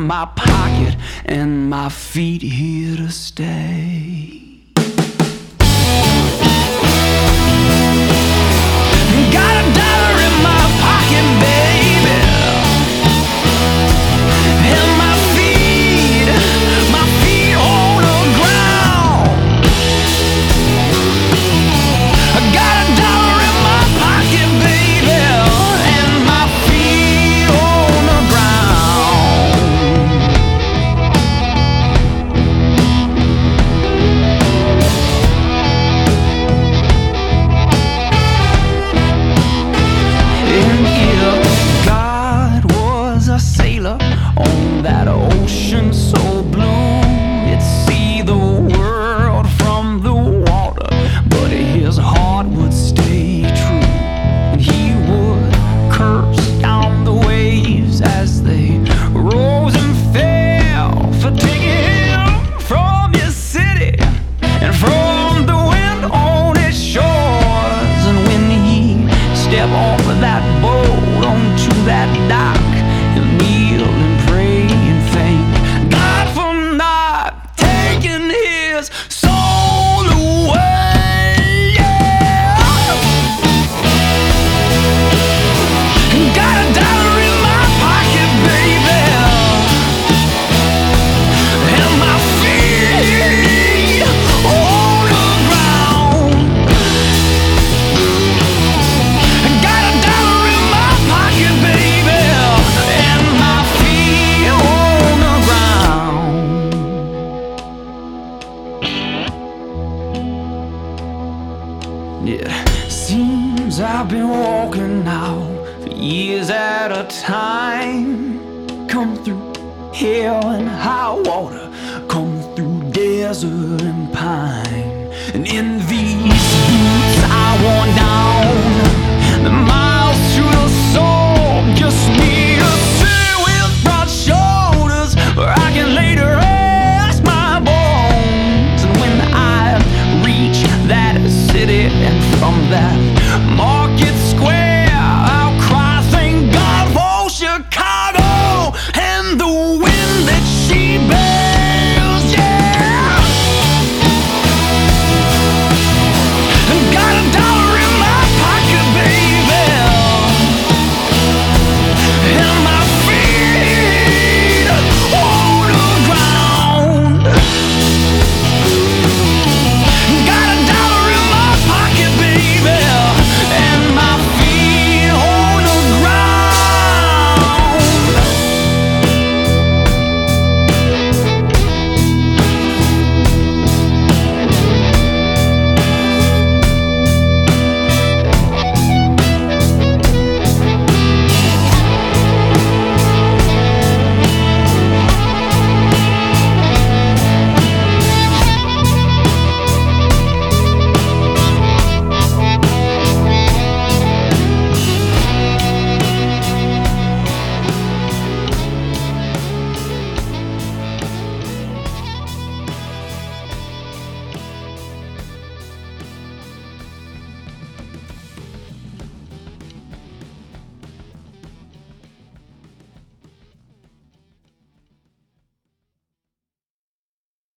my pocket and my feet here to stay. Got a dollar in my pocket, baby, and my feet on the ground. I got a dollar in my pocket, baby, and my feet on the ground. And if God was a sailor on that ocean so blue, he'd see the world from the water, but his heart would stay true. And he would curse down the waves as they rose and fell for taking him from his city and from the wind on its shores. And when he stepped off of that boat onto that dock, he'll kneel and pray and thank God for not taking his soul away. Yeah. Got a dollar in my pocket, baby, and my feet on the ground. Got a dollar in my pocket, baby, and my feet on the ground. Yeah, seems I've been walking now for years at a time. Come through hell and high water, come through desert and pine. And in these boots I worn down,